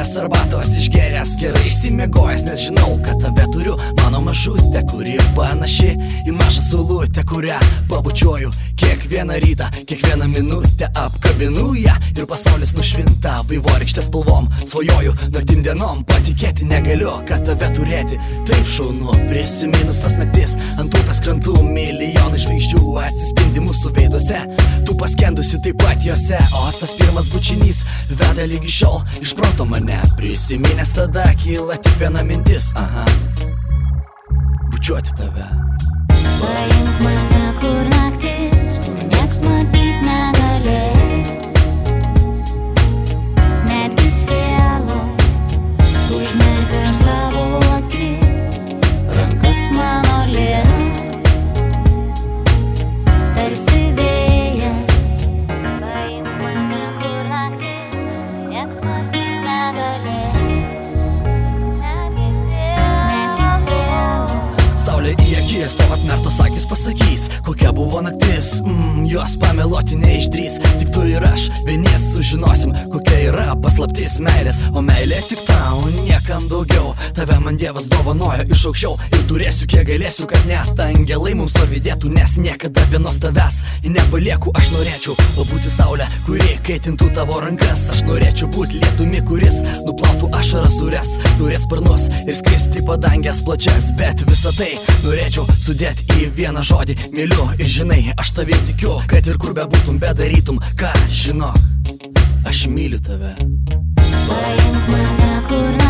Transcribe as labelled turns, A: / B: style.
A: Išgėręs arbatos, išgėręs, gerai išsimiegojęs, nes žinau, kad tave turiu, mano mažutė, kuri panaši į mažą saulutę, kurią pabučiuoju kiekvieną rytą, kiekvieną minutę apkabinu ją ir pasaulis nušvinta vaivorykštės spalvom, svajoju naktim dienom, patikėti negaliu, kad tave turėti taip šaunu. Prisiminus tas naktis ant upės krantų, milijonai žvaigždžių atsispindi mūsų veiduose, tu paskendusi taip pat jose, o tas pirmas bučinys veda lygi šiol iš proto mane. Prisiminęs tada kyla tik viena mintis, bučiuoti tave.
B: Paimk mane kur naktis, kur nieks matyt negalės, netgi sielo, užmerk aš savo akis, rankas mano lies, tarsi vėjas. Paimk mane kur naktis, kur nieks matyt negalės, netgi sielo.
A: Saulė į akis, o atmertos akis pasakys, kokia buvo naktis, jos pameluoti neišdrys. Tik tu ir aš vieni sužinosim, kokia yra paslaptis meilės, o meilė tik tau, niekam daugiau. Tave man Dievas dovanoja iš aukščiau ir turėsiu kiek galėsiu, kad net angelai mums pavydėtų, nes niekada vienos tavęs nepalieku. Aš norėčiau būti saulė, kuri kaitintų tavo rankas, aš norėčiau būti lietumi, kuris nuplautų ašaras sures, turės sparnus ir skristi padangės plačias, bet visą tai norėčiau sudėti į vieną žodį, myliu. Ir žinai, aš tavim tikiu, kad ir kur bebūtum, bedarytum, ką žinok, aš myliu tave.
B: Paimk mane kur